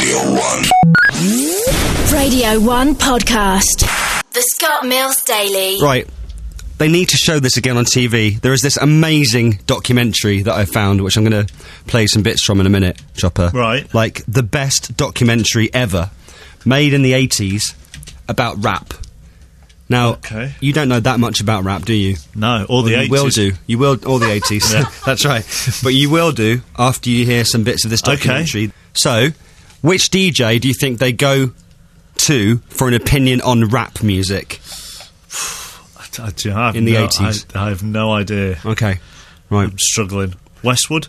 Radio 1 podcast. The Scott Mills Daily. Right. They need to show this again on TV. There is this amazing documentary that I found, which I'm going to play some bits from in a minute, Chopper. Right. Like, the best documentary ever, made in the 80s, about rap. Now, Okay. you don't know that much about rap, do you? No, all the 80s. You will do. You will, all the 80s. Yeah. That's right. But you will do after you hear some bits of this documentary. So, which DJ do you think they go to for an opinion on rap music? In the 80s. I have no idea. Okay. Right. I'm struggling. Westwood?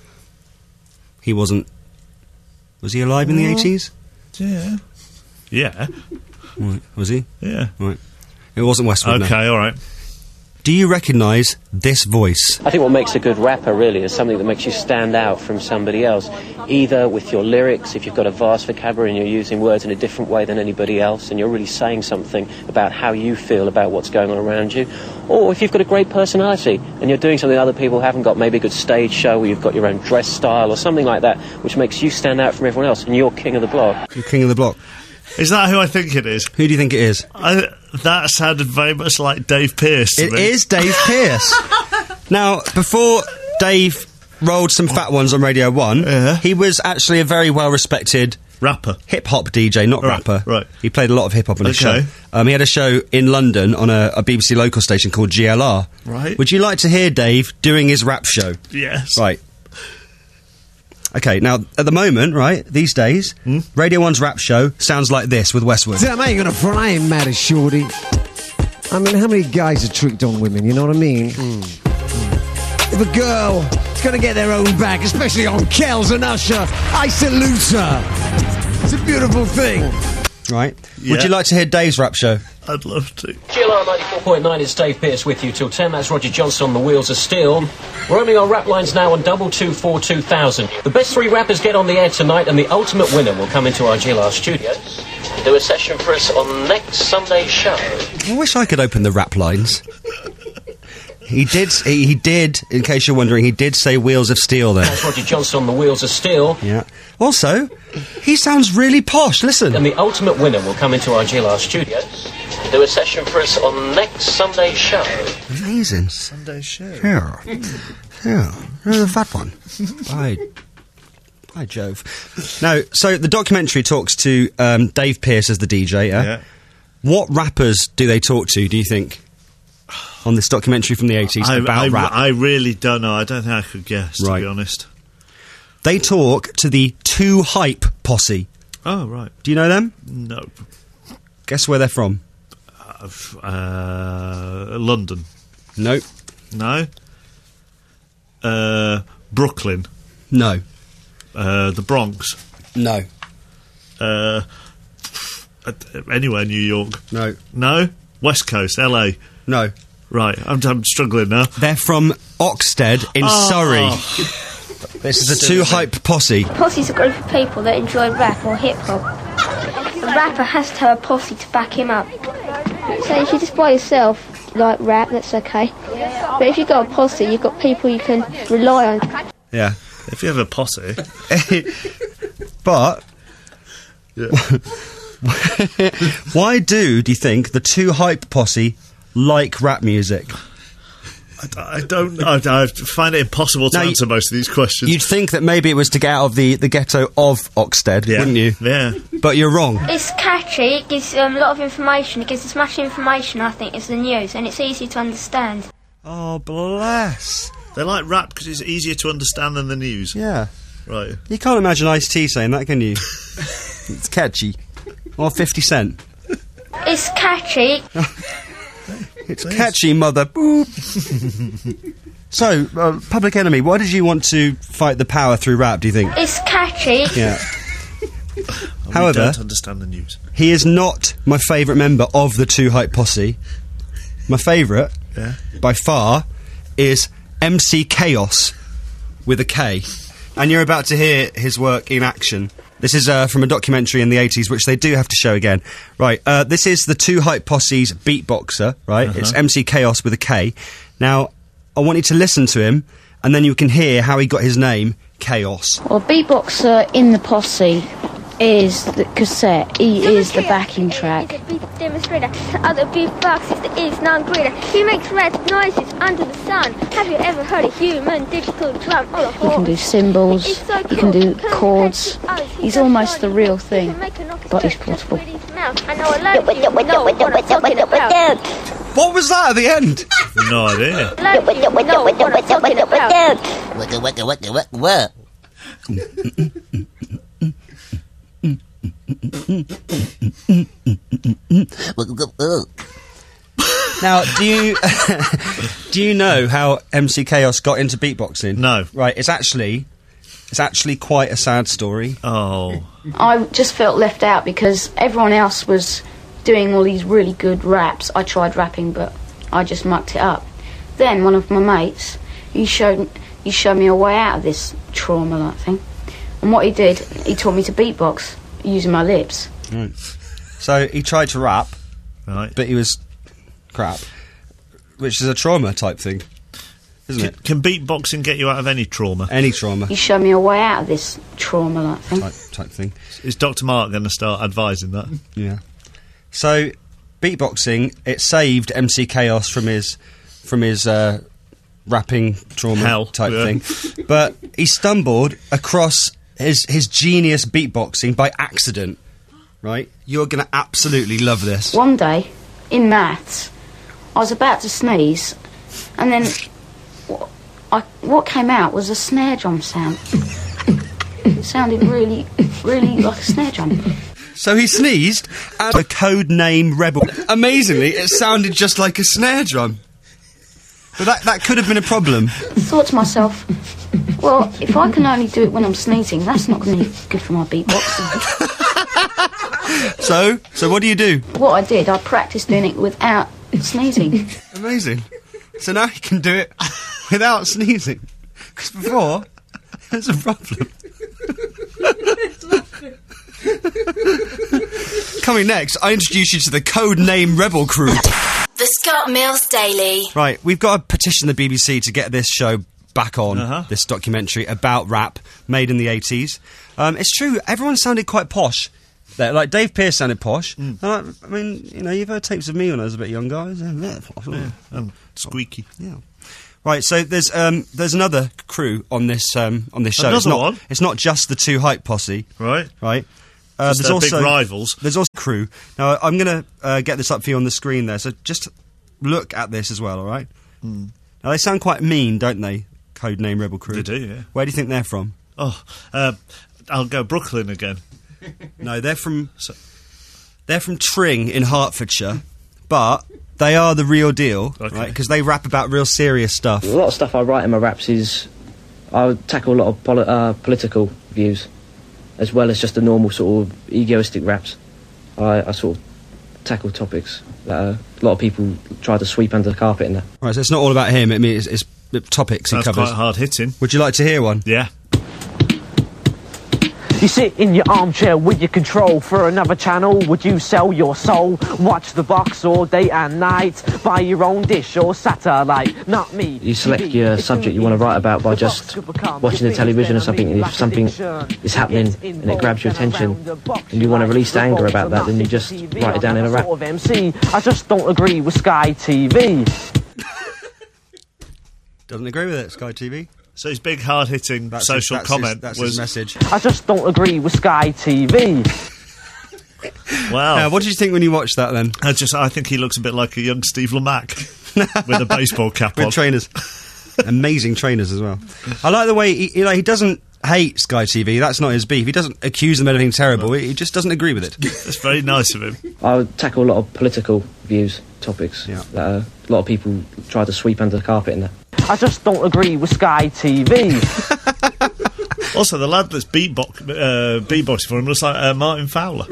He wasn't... Was he alive in the 80s? Yeah. Yeah. Right. Was he? Yeah. Right. It wasn't Westwood, no. Okay, all right. Do you recognise this voice? I think what makes a good rapper really is something that makes you stand out from somebody else, either with your lyrics, if you've got a vast vocabulary and you're using words in a different way than anybody else and you're really saying something about how you feel about what's going on around you, or if you've got a great personality and you're doing something other people haven't got, maybe a good stage show where you've got your own dress style or something like that, which makes you stand out from everyone else and you're king of the block. You're king of the block. Is that who I think it is? Who do you think it is? That sounded very much like Dave Pearce to It me. is Dave Pearce. Now, before Dave rolled some fat ones on Radio 1, he was actually a very well-respected... rapper. Hip-hop DJ, not rapper. Right. He played a lot of hip-hop on his Okay. show. He had a show in London on a BBC local station called GLR. Right. Would you like to hear Dave doing his rap show? Yes. Right. Okay, now, at the moment, right, these days, Radio 1's rap show sounds like this with Westwood. Damn, I ain't gonna front, I ain't mad at Shorty. I mean, how many guys are tricked on women, you know what I mean? If a girl is gonna get their own back, especially on Kells and Usher, I salute her. It's a beautiful thing. Right. Yeah. Would you like to hear Dave's rap show? I'd love to. GLR 94.9, it's Dave Pearce with you till 10. That's Roger Johnson on the wheels of steel. We're only on rap lines now on 2224 2000. The best three rappers get on the air tonight, and the ultimate winner will come into our GLR studios to do a session for us on next Sunday's show. I wish I could open the rap lines. He did, in case you're wondering, he did say Wheels of Steel there. That's Roger Johnson on the wheels of steel. Yeah. Also, he sounds really posh, listen. And the ultimate winner will come into our GLR studios to do a session for us on next Sunday's show. Amazing. Sunday's show. Yeah. Yeah. The fat one. By Jove. Now, so the documentary talks to Dave Pearce as the DJ, Yeah. What rappers do they talk to, do you think, on this documentary from the 80s about rap? I really don't know. I don't think I could guess, to Right. be honest. They talk to the Too Hype posse. Oh, right. Do you know them? No. Guess where they're from? London. Nope. No. Brooklyn. No. The Bronx. No. Anywhere, New York. No. No? West Coast, LA. No. Right, I'm struggling now. They're from Oxted in Surrey. This is the Too Hype posse. Posse's a group of people that enjoy rap or hip-hop. A rapper has to have a posse to back him up. So if you just by yourself, like rap, that's okay. But if you've got a posse, you've got people you can rely on. Yeah. If you have a posse. But... why do you think the Too Hype posse like rap music? I don't know. I find it impossible to answer most of these questions. You'd think that maybe it was to get out of the ghetto of Oxted, wouldn't you? Yeah. But you're wrong. It's catchy, it gives a lot of information, it gives as much information, I think, as the news, and it's easy to understand. Oh, bless. They like rap because it's easier to understand than the news. Yeah. Right. You can't imagine Ice-T saying that, can you? It's catchy. Or 50 Cent. It's catchy. It's catchy, mother. Boop. So, Public Enemy, why did you want to fight the power through rap, do you think? It's catchy. Yeah. However, we don't understand the news. He is not my favourite member of the Too Hype posse. My favourite, by far, is MC Chaos with a K. And you're about to hear his work in action. This is from a documentary in the 80s, which they do have to show again. Right, this is the Too Hype posse's beatboxer, right? It's MC Chaos with a K. Now, I want you to listen to him, and then you can hear how he got his name, Chaos. Well, beatboxer in the posse is the cassette, E is the backing track. Demonstrator, other beatboxers is non-greater. He makes red noises under the sun. Have you ever heard a human digital drum or a He can do cymbals, he can do chords. He's almost the real thing, but he's portable. I know a lot of you know what I'm talking about. What was that at the end? No idea. A lot of you know what I'm talking about. What? Now, do you know how MC Chaos got into beatboxing? No. Right, it's actually quite a sad story. Oh. I just felt left out because everyone else was doing all these really good raps. I tried rapping, but I just mucked it up. Then one of my mates, he showed me a way out of this trauma-like thing. And what he did, he taught me to beatbox using my lips. Right. So he tried to rap, Right. but he was crap, which is a trauma type thing, isn't it? Can beatboxing get you out of any trauma? Any trauma He showed me a way out of this trauma-like thing. type thing. Is Dr. Mark going to start advising that? Yeah. So beatboxing, it saved MC Chaos from his rapping trauma Hell, type yeah. thing, but he stumbled across his genius beatboxing by accident. Right? You're going to absolutely love this. One day, in maths, I was about to sneeze, and then what came out was a snare drum sound. It sounded really, really like a snare drum. So he sneezed, and a code name Rebel. Amazingly, it sounded just like a snare drum. But that could have been a problem. I thought to myself, well, if I can only do it when I'm sneezing, that's not going to be good for my beatboxing. So what do you do? What I did, I practiced doing it without sneezing. Amazing. So now he can do it without sneezing. Because before, there's a problem. Coming next, I introduce you to the Codename Rebel Crew. The Scott Mills Daily. Right, we've got to petition the BBC to get this show back on, this documentary about rap made in the 80s. It's true, everyone sounded quite posh. Like Dave Pearce sounded posh. I mean, you know, you've heard tapes of me when I was a bit younger. Squeaky. Yeah. Right, so there's another crew on this show. Another one? It's not just the Two Hype posse. Right. Right. There's also big rivals. There's also a crew. Now, I'm going to get this up for you on the screen there, so just look at this as well, all right? Now, they sound quite mean, don't they? Codename Rebel Crew. They do, yeah. Where do you think they're from? Oh, I'll go Brooklyn again. No, they're from Tring in Hertfordshire, but they are the real deal, right? Because they rap about real serious stuff. A lot of stuff I write in my raps is I would tackle a lot of political views, as well as just the normal sort of egoistic raps. I sort of tackle topics that a lot of people try to sweep under the carpet in there. Right, so it's not all about him. I mean, it's topics he That's covers. quite hard hitting. Would you like to hear one? Yeah. You sit in your armchair with your control for another channel. Would you sell your soul? Watch the box all day and night. Buy your own dish or satellite. Not me. You select your subject you want to write about by just watching the television or something, and if something is happening and it grabs your attention and you want to release anger about that, then you just write it down in a rap. I just don't agree with Sky TV. Doesn't agree with it, Sky TV. So his big hard-hitting social comment that's was... his message. I just don't agree with Sky TV. Wow. What did you think when you watched that then? I think he looks a bit like a young Steve Lamacq with a baseball cap on. With trainers. Amazing trainers as well. I like the way he doesn't hate Sky TV. That's not his beef. He doesn't accuse them of anything terrible. He just doesn't agree with it. That's very nice of him. I would tackle a lot of political views, topics that a lot of people try to sweep under the carpet in there. I just don't agree with Sky TV. Also, the lad that's beatboxing for him looks like Martin Fowler.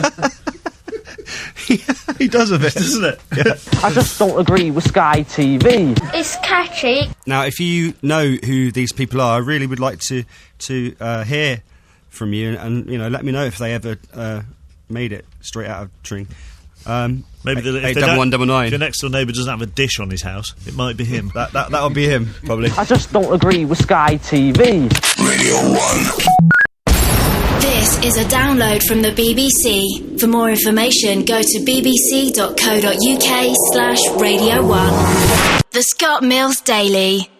He does a bit, doesn't it? Yeah. I just don't agree with Sky TV. It's catchy. Now, if you know who these people are, I really would like to hear from you, and let me know if they ever made it straight out of Tring. Maybe if your next door neighbour doesn't have a dish on his house, it might be him. That'll be him, probably. I just don't agree with Sky TV. Radio 1. This is a download from the BBC. For more information, go to bbc.co.uk/Radio 1. The Scott Mills Daily.